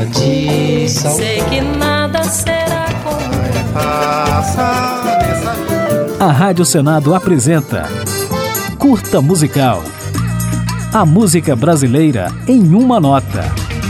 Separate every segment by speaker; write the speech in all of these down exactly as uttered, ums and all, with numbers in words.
Speaker 1: de saudade.
Speaker 2: Sei que nada será como
Speaker 1: passa nessa vida.
Speaker 3: A Rádio Senado apresenta Curta Musical. A música brasileira em uma nota.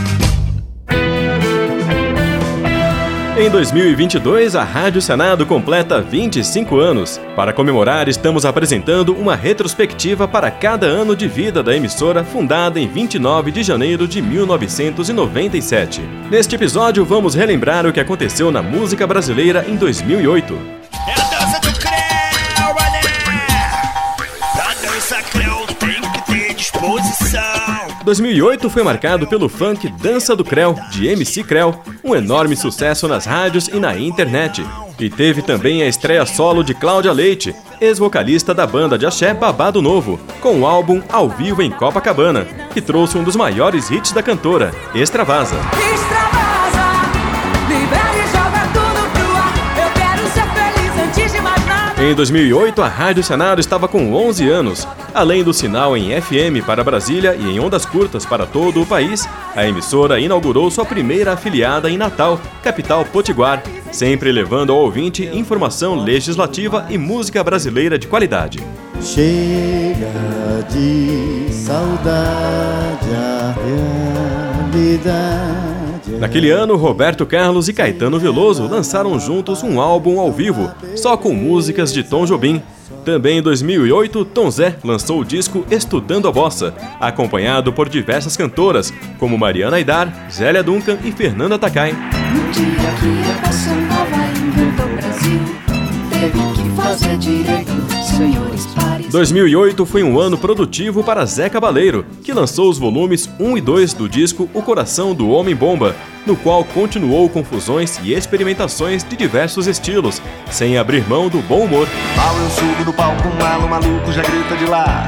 Speaker 4: Em dois mil e vinte e dois, a Rádio Senado completa vinte e cinco anos. Para comemorar, estamos apresentando uma retrospectiva para cada ano de vida da emissora, fundada em vinte e nove de janeiro de mil novecentos e noventa e sete. Neste episódio, vamos relembrar o que aconteceu na música brasileira em dois mil e oito.
Speaker 5: É a dança do creu, mané! A dança creu tem que ter disposição.
Speaker 4: dois mil e oito foi marcado pelo funk Dança do Creu, de M C Creu, um enorme sucesso nas rádios e na internet. E teve também a estreia solo de Cláudia Leite, ex-vocalista da banda de axé Babado Novo, com o álbum Ao Vivo em Copacabana, que trouxe um dos maiores hits da cantora, Extravasa.
Speaker 6: Extravasa, libera e joga tudo pro ar. Eu quero ser feliz antes de mais nada.
Speaker 4: Em dois mil e oito, a Rádio Senado estava com onze anos. Além do sinal em F M para Brasília e em ondas curtas para todo o país, a emissora inaugurou sua primeira afiliada em Natal, capital potiguar, sempre levando ao ouvinte informação legislativa e música brasileira de qualidade.
Speaker 1: Chega de saudade a realidade.
Speaker 4: Naquele ano, Roberto Carlos e Caetano Veloso lançaram juntos um álbum ao vivo, só com músicas de Tom Jobim. Também em dois mil e oito, Tom Zé lançou o disco Estudando a Bossa, acompanhado por diversas cantoras, como Mariana Aidar, Zélia Duncan e Fernanda Takai.
Speaker 6: No dia que a Bossa Nova inventou o Brasil, teve que fazer direito, senhores pares.
Speaker 4: dois mil e oito foi um ano produtivo para Zé Cabaleiro, que lançou os volumes um e dois do disco O Coração do Homem Bomba, no qual continuou com fusões e experimentações de diversos estilos, sem abrir mão do bom humor.
Speaker 5: Mal eu subo no palco, um malo maluco já grita de lá.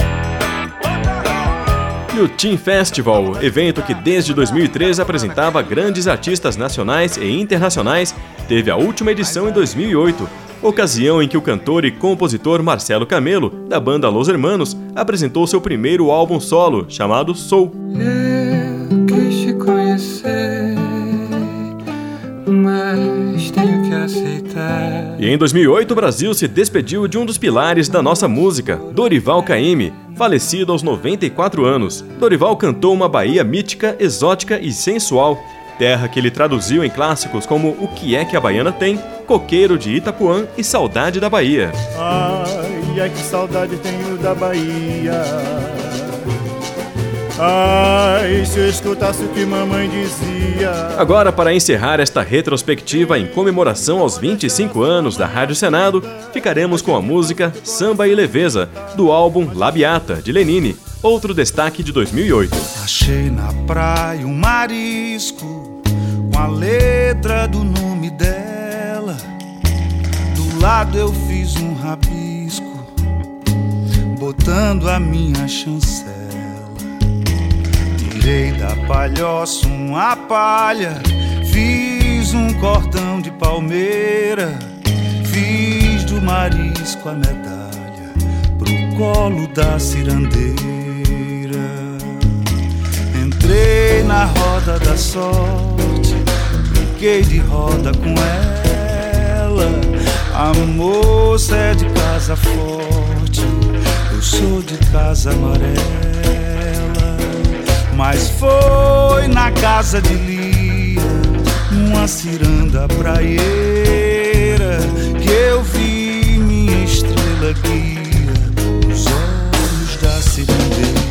Speaker 4: E o Teen Festival, evento que desde dois mil e treze apresentava grandes artistas nacionais e internacionais, teve a última edição em dois mil e oito, ocasião em que o cantor e compositor Marcelo Camelo, da banda Los Hermanos, apresentou seu primeiro álbum solo, chamado Soul.
Speaker 7: Eu quis te conhecer, mas tenho que aceitar.
Speaker 4: E em dois mil e oito, o Brasil se despediu de um dos pilares da nossa música, Dorival Caymmi, falecido aos noventa e quatro anos. Dorival cantou uma Bahia mítica, exótica e sensual, terra que ele traduziu em clássicos como O Que É Que a Baiana Tem, Coqueiro de Itapuã e Saudade da Bahia.
Speaker 8: Ai, ai, que saudade tenho da Bahia. Ai, se eu escutasse o que mamãe dizia.
Speaker 4: Agora, para encerrar esta retrospectiva em comemoração aos vinte e cinco anos da Rádio Senado, ficaremos com a música Samba e Leveza, do álbum Labiata, de Lenine, outro destaque de dois mil e oito.
Speaker 9: Achei na praia um marisco com a letra do nome dela. Do lado eu fiz um rabisco, botando a minha chancela. Tirei da palhoça uma palha, fiz um cordão de palmeira, fiz do marisco a medalha pro colo da cirandeira. Entrei na roda da sorte, fiquei de roda com ela. A moça é de casa forte, eu sou de casa amarela. Mas foi na casa de Lia, numa ciranda praieira, que eu vi minha estrela guia nos olhos da cirandeira.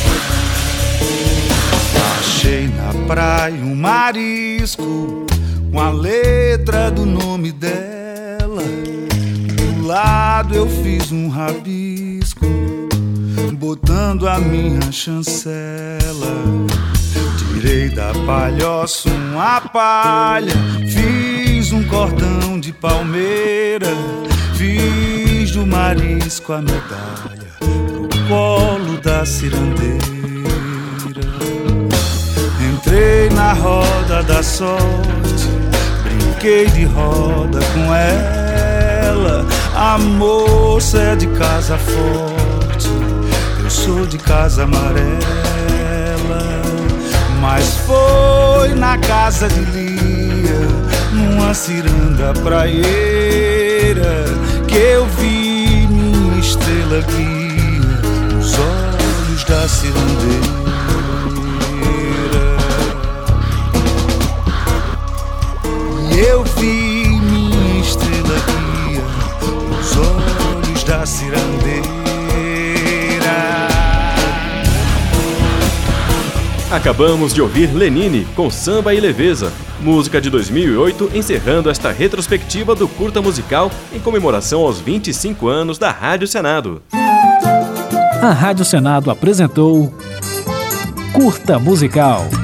Speaker 9: praia um marisco com a letra do nome dela. Do lado eu fiz um rabisco, botando a minha chancela. Tirei da palhoça uma palha, fiz um cordão de palmeira, fiz do marisco a medalha pro colo da cirandeira. Entrei na roda da sorte, brinquei de roda com ela. A moça é de casa forte, eu sou de casa amarela. Mas foi na casa de Lia, numa ciranda praieira, que eu vi minha estrela guia nos olhos da cirandeira. E eu vi minha estrela guia nos olhos da cirandeira.
Speaker 4: Acabamos de ouvir Lenine com Samba e Leveza, música de dois mil e oito, encerrando esta retrospectiva do curta musical em comemoração aos vinte e cinco anos da Rádio Senado.
Speaker 3: A Rádio Senado apresentou Curta Musical.